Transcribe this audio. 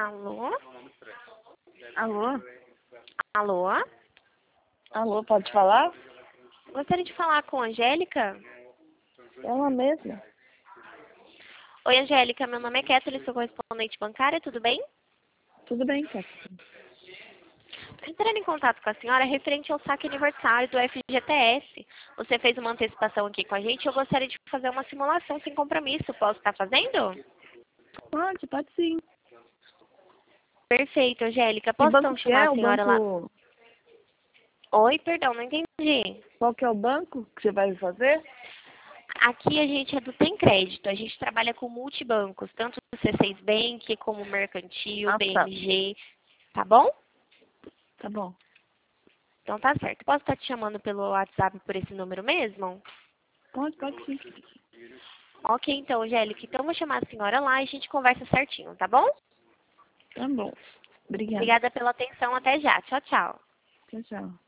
Alô? Alô? Alô? Alô, pode falar? Gostaria de falar com a Angélica? Ela mesma. Oi, Angélica, meu nome é Kathleen, sou correspondente bancária, tudo bem? Tudo bem, Cat? Entrando em contato com a senhora referente ao saque aniversário do FGTS. Você fez uma antecipação aqui com a gente e eu gostaria de fazer uma simulação sem compromisso. Posso estar fazendo? Pode sim. Perfeito, Angélica. Que Posso banco então que chamar é? a O senhora lá? banco... Oi, perdão, não entendi. Qual que é o banco que você vai fazer? Aqui a gente é do Tem Crédito. A gente trabalha com multibancos, tanto o C6 Bank como o Mercantil, Ah, tá. BMG. Tá bom? Tá bom. Então tá certo. Posso estar te chamando pelo WhatsApp por esse número mesmo? Pode sim. Ok, então, Angélica. Então eu vou chamar a senhora lá e a gente conversa certinho, tá bom? Tá bom. Obrigada. Obrigada pela atenção. Até já. Tchau, tchau. Tchau, tchau.